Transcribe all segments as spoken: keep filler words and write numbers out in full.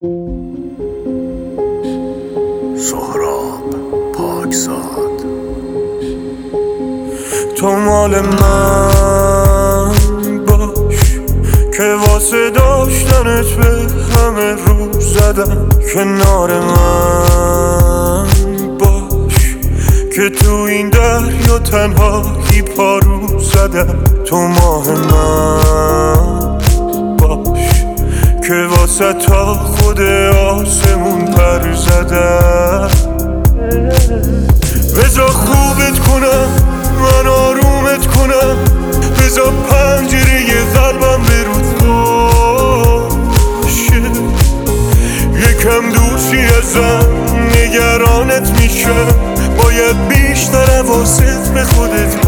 سهراب پاکزاد. تو مال من باش که واسه داشتنت به همه رو زدم. کنار من باش که تو این دریا تنهایی پارو زدم. تو ماه من باش که واسه تا خود آسمون پر زدم. بذار خوبت کنم، من آرومت کنم، بذار پنجره قلبم به رود باشه. یکم دورشی ازم نگرانت میشم، باید بیشتر حواست به خودت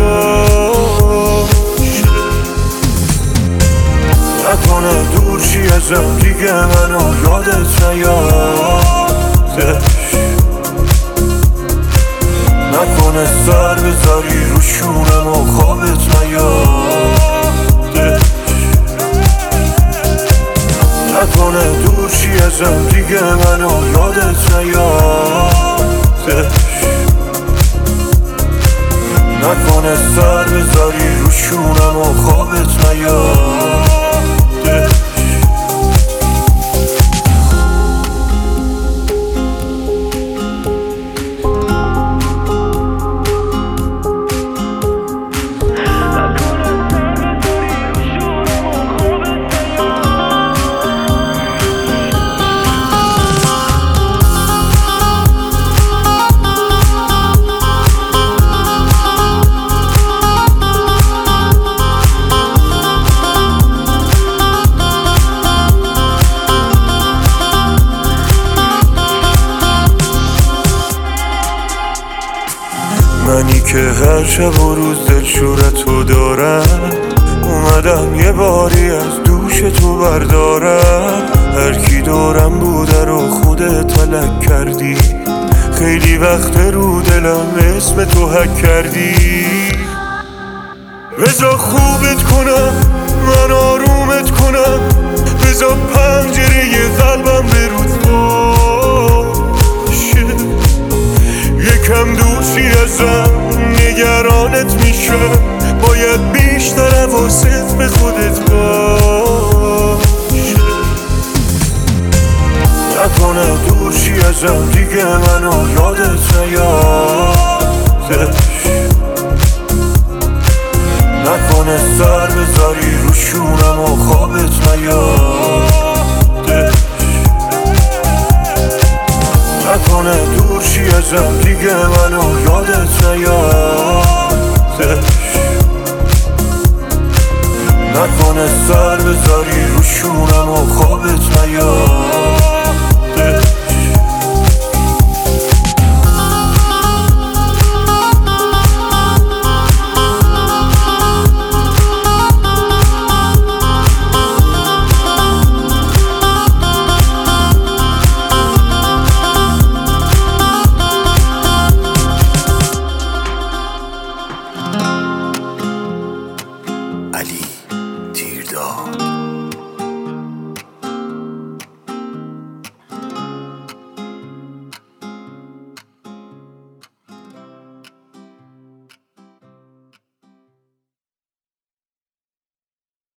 باشه. نکنه دورشی ازم دیگه منو یادت نیادش. نکنه سر بذاری رو شونم و خوابت نیادش. نکنه دورشی ازم دیگه منو یادت نیادش. نکنه سر بذاری رو شونم و خوابت نیادش. منی که هر شب و روز دلشورتو دارم، اومدم یه باری از دوش تو بردارم. هر کی دورم بوده رو خودت تلک کردی، خیلی وقت رو دلم اسم تو حک کردی. بذار خوبت کنم، من آرومت کنم، بذار پنجره قلبم به رود باشه. یکم دوشی ازم نگرانت میشم، باید بیشتر حواست به خودت باشه. نکنه دوشی ازم دیگه منو یادت نیادش. نکنه سر بذاری رو شونم و خوابت نیادش. نکنه دورشی ازم دیگه منو یادت نیادش. نکنه سر بذاری رو شونم و خوابت نیادش. علی تیرداد.